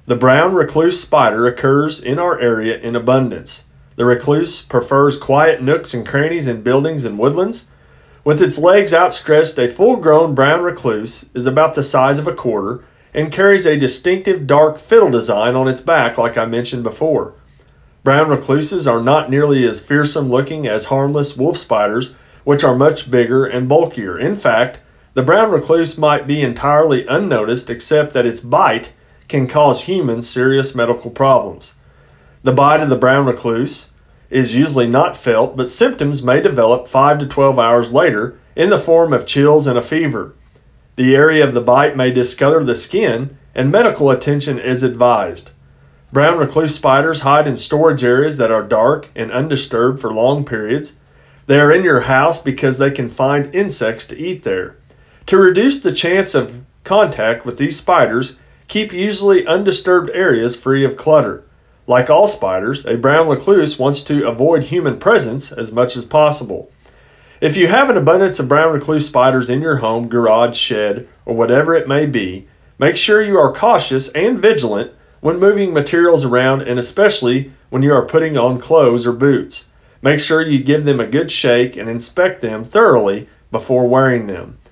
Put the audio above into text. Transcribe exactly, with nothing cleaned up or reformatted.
The brown recluse spider occurs in our area in abundance. The recluse prefers quiet nooks and crannies in buildings and woodlands. With its legs outstretched, a full-grown brown recluse is about the size of a quarter and carries a distinctive dark fiddle design on its back like I mentioned before. Brown recluses are not nearly as fearsome looking as harmless wolf spiders, which are much bigger and bulkier. In fact, the brown recluse might be entirely unnoticed except that its bite can cause humans serious medical problems. The bite of the brown recluse is usually not felt, but symptoms may develop five to twelve hours later in the form of chills and a fever. The area of the bite may discolor the skin, and medical attention is advised. Brown recluse spiders hide in storage areas that are dark and undisturbed for long periods. They are in your house because they can find insects to eat there. To reduce the chance of contact with these spiders, keep usually undisturbed areas free of clutter. Like all spiders, a brown recluse wants to avoid human presence as much as possible. If you have an abundance of brown recluse spiders in your home, garage, shed, or whatever it may be, make sure you are cautious and vigilant when moving materials around, and especially when you are putting on clothes or boots. Make sure you give them a good shake and inspect them thoroughly before wearing them.